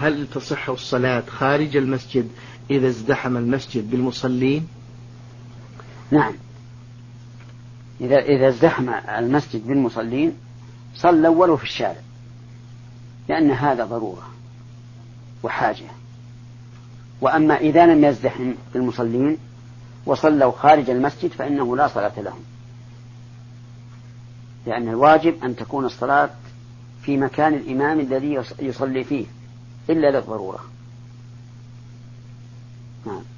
هل تصح الصلاة خارج المسجد إذا ازدحم المسجد بالمصلين؟ نعم، إذا ازدحم المسجد بالمصلين صلوا ولو في الشارع، لأن هذا ضرورة وحاجة. وأما إذا لم يزدحم بالمصلين وصلوا خارج المسجد فإنه لا صلاة لهم، لأن الواجب أن تكون الصلاة في مكان الإمام الذي يصلي فيه إلا للضرورة. نعم.